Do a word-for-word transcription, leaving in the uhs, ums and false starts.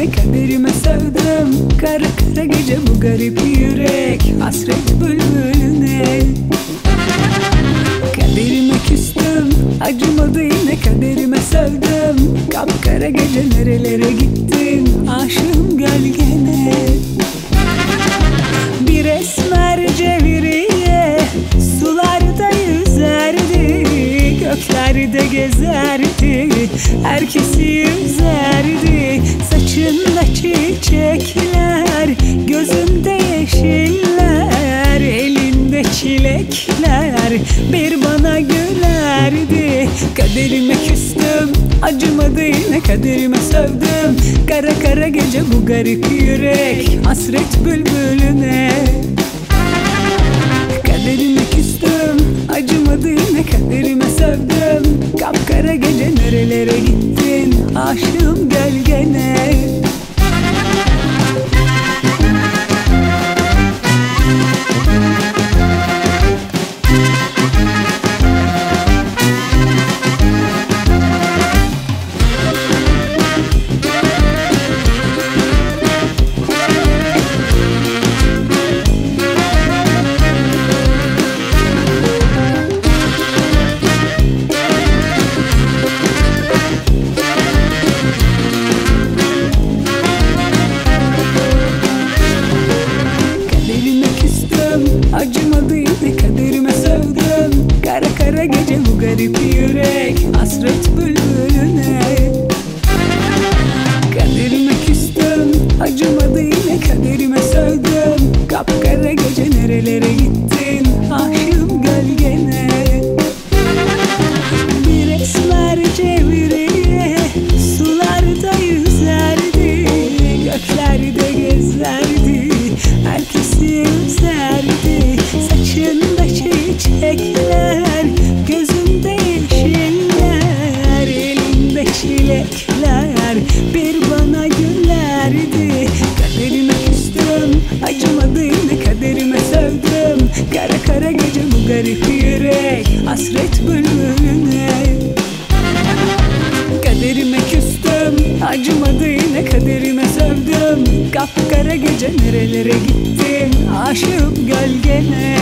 yine kaderime sevdim. Kara kara gece bu garip yürek hasret bülbülüne. Kaderime küstüm, acımadı yine kaderime sevdim. Kapkara gece nerelere gittin, aşığım gölgene. Bir esmer ceviriye sularda yüzerdi, göklerde gezerdi, herkesi yüzerdi. Saçında çiçekler, gözünde yeşiller, elinde çilekler, bir bana gülerdi. Kaderime küstüm, acımadı yine kaderime sevdim. Kara kara gece bu garip yürek hasret bülbülüne. Kaderime küstüm, acımadı yine kaderime sevdim. Kapkara gece nerelere gittin, aşığım gölgene. Acımadı yine kaderime sevdim. Kara kara gece bu garip yürek hasret bülbülüne. Kaderime küstüm, acımadı yine kaderime sevdim. Kapkara gece nerelere gittin, aşığım gölgene. Bir esmer çeviriye sularda yüzerdi, göklerde gezerdi, herkesi yüzerdi. Saçında çiçekler, gözünde yeşiller, elinde çilekler, bir bana gülerdi. Kaderime küstüm, acımadı yine kaderime sevdim. Kara kara gece bu garip yürek hasret bülbülüne. Kaderime küstüm, acımadı yine kaderime sevdim. Kapkara gece nerelere gittin, aşığım gölgene.